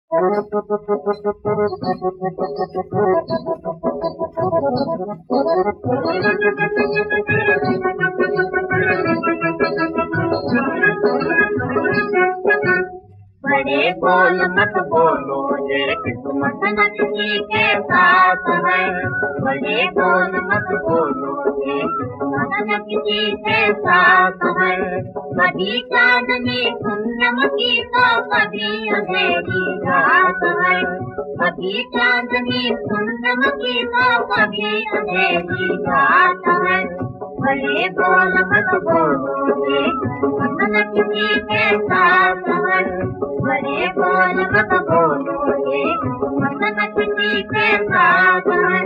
बड़े बोल मत बोलो ये किस्मत न किसी के साथ है। बड़े बोल मत बोलो ये किस्मत न किसी के साथ है। कभी चांदनी पूनम की तो कभी अंधेरी रात है। कभी चांदनी पूनम की तो कभी अंधेरी रात है। बड़े बोल मत बोलो ये किस्मत न किसी के साथ है। बड़े बोल मत बोलो ये किस्मत न किसी के साथ है।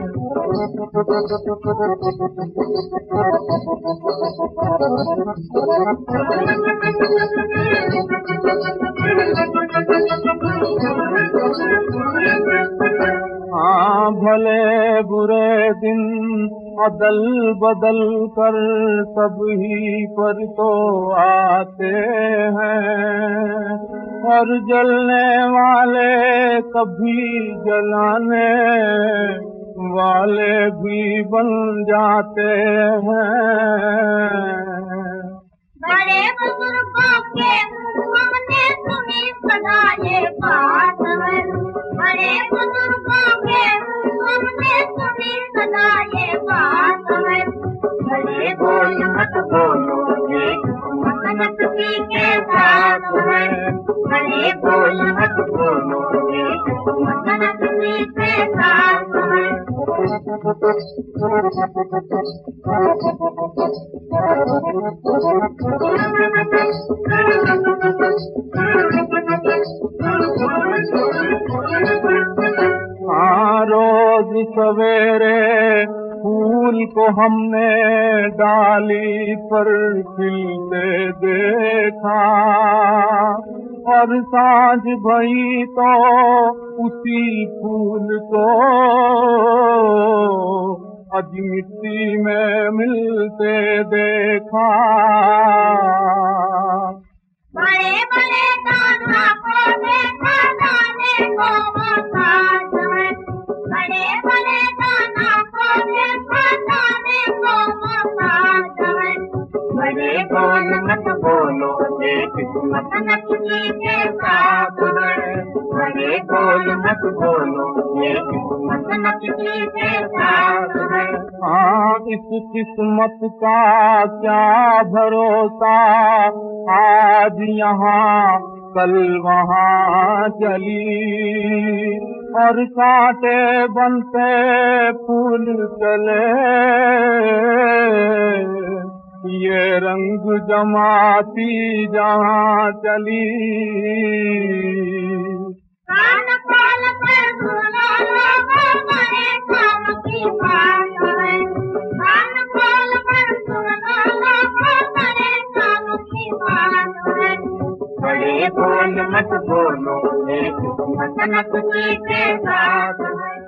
हाँ भले बुरे दिन अदल बदल कर सब ही पर तो आते हैं, और जलने वाले कभी जलाने वाले भी बन जाते हैं। बड़े बुजुर्गों के हमने सुनी सदा ये बात है। बड़े बुजुर्गों के हमने सुनी सदा ये बात है। बड़े बोल मत बोलो ये किस्मत न किसी के साथ है। बड़े बोल मत बोलो ये किस्मत न किसी के साथ है। हाँ रोज सवेरे फूल को हमने डाली पर खिलते देखा, और सांझ भई तो उसी फूल को आज मिट्टी में मिलते देखा। बड़े बड़े दाना को देखा दाने को मोहताज है। बड़े बड़े दाना को देखा दाने को मोहताज है। बड़े बोल मत बोलो ये किस्मत न किसी के साथ है। बड़े बोल मत बोलो ये किस्मत न किसी के साथ है। हाँ इस किस्मत का क्या भरोसा, आज यहाँ कल वहाँ चली, और कांटे बनते फूल चले, ये रंग जमाती जहाँ चली। कान खोल कर सुनो लोगों बड़े काम की बात है। कान खोल कर सुनो लोगों बड़े काम की बात है। बड़े बोल मत बोलो ये किस्मत न किसी के साथ है।